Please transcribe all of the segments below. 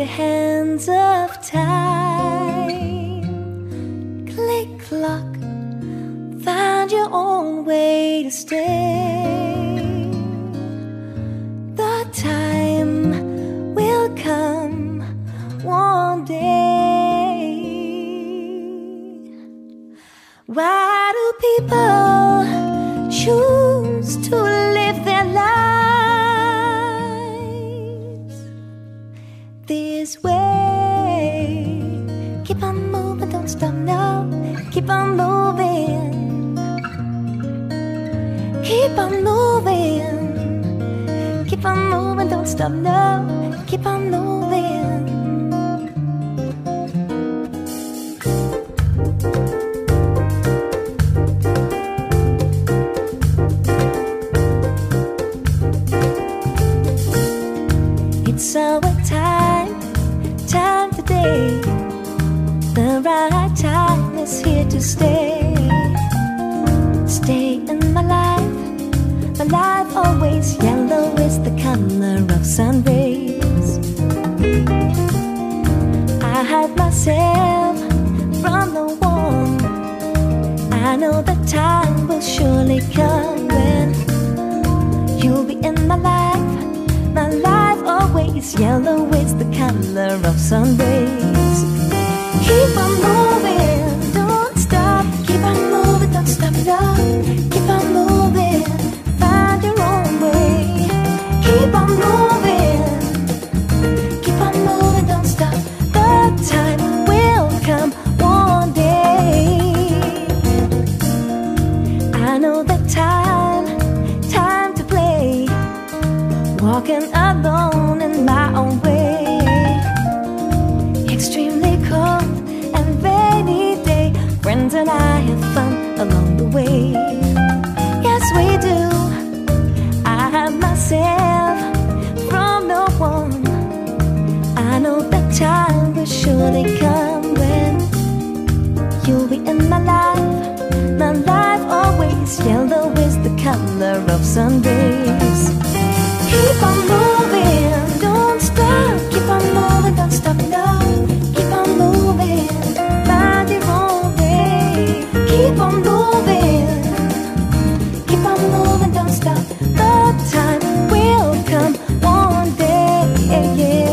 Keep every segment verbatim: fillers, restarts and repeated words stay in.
the hands of time. Click clock, find your own way to stay. The time will come one day. Why do people choose to live their lives this way? Keep on moving, don't stop now. Keep on moving. Keep on moving. Keep on moving, don't stop now. Keep on moving. It's our time, time today. The right time is here to stay. Stay in my life, my life always. Yellow is the color of sun rays. I hide myself from the warm. I know the time will surely come when you'll be in my life. My life always. Yellow is the color of sun rays. Keep on moving, don't stop. Keep on moving, don't stop, love. Keep on moving, find your own way. Keep on moving, keep on moving, don't stop. The time will come one day. I know the time, time to play. Walking alone in my own way. Extremely cold and rainy day. Friends and I have fun along the way. Yes, we do. I have myself from no one. I know that time will surely come when you'll be in my life. My life always. Yellow is the color of sun rays. Keep on moving, don't stop. Keep on moving, don't stop, no. Keep on moving, find your own way. Keep on moving, keep on moving, don't stop. The time will come one day, yeah.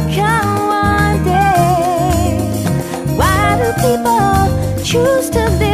Choose to live